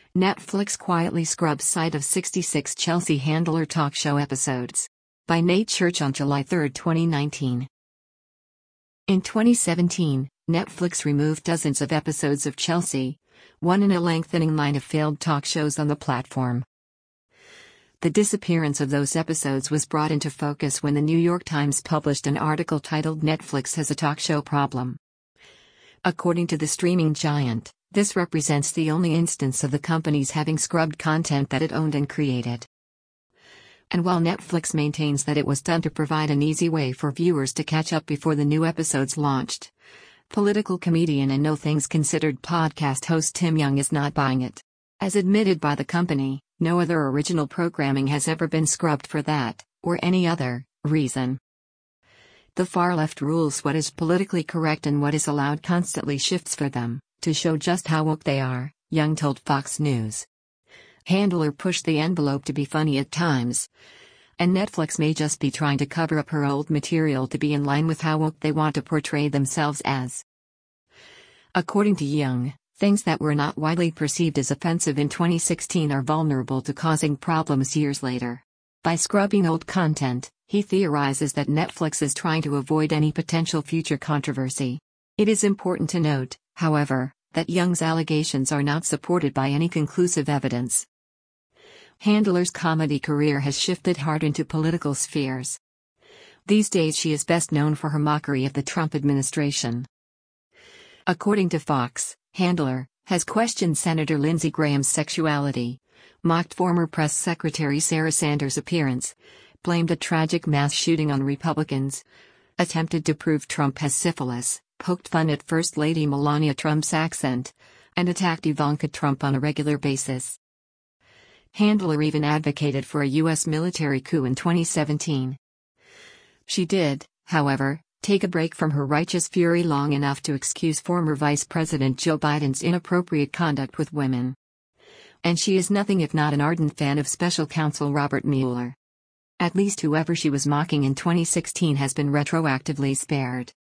Netflix quietly scrubs site of 66 Chelsea Handler talk show episodes. By Nate Church on July 3, 2019. In 2017, Netflix removed dozens of episodes of Chelsea, one in a lengthening line of failed talk shows on the platform. The disappearance of those episodes was brought into focus when the New York Times published an article titled "Netflix Has a Talk Show Problem." According to the streaming giant, this represents the only instance of the company's having scrubbed content that it owned and created. And while Netflix maintains that it was done to provide an easy way for viewers to catch up before the new episodes launched, political comedian and No Things Considered podcast host Tim Young is not buying it. As admitted by the company, no other original programming has ever been scrubbed for that, or any other, reason. The far left rules what is politically correct and what is allowed constantly shifts for them, to show just how woke they are, Young told Fox News. Handler pushed the envelope to be funny at times. And Netflix may just be trying to cover up her old material to be in line with how woke they want to portray themselves as. According to Young, things that were not widely perceived as offensive in 2016 are vulnerable to causing problems years later. By scrubbing old content, he theorizes that Netflix is trying to avoid any potential future controversy. It is important to note, however, that Young's allegations are not supported by any conclusive evidence. Handler's comedy career has shifted hard into political spheres. These days she is best known for her mockery of the Trump administration. According to Fox, Handler has questioned Senator Lindsey Graham's sexuality, mocked former press secretary Sarah Sanders' appearance, blamed a tragic mass shooting on Republicans, attempted to prove Trump has syphilis, poked fun at First Lady Melania Trump's accent, and attacked Ivanka Trump on a regular basis. Handler even advocated for a U.S. military coup in 2017. She did, however, take a break from her righteous fury long enough to excuse former Vice President Joe Biden's inappropriate conduct with women. And she is nothing if not an ardent fan of special counsel Robert Mueller. At least whoever she was mocking in 2016 has been retroactively spared.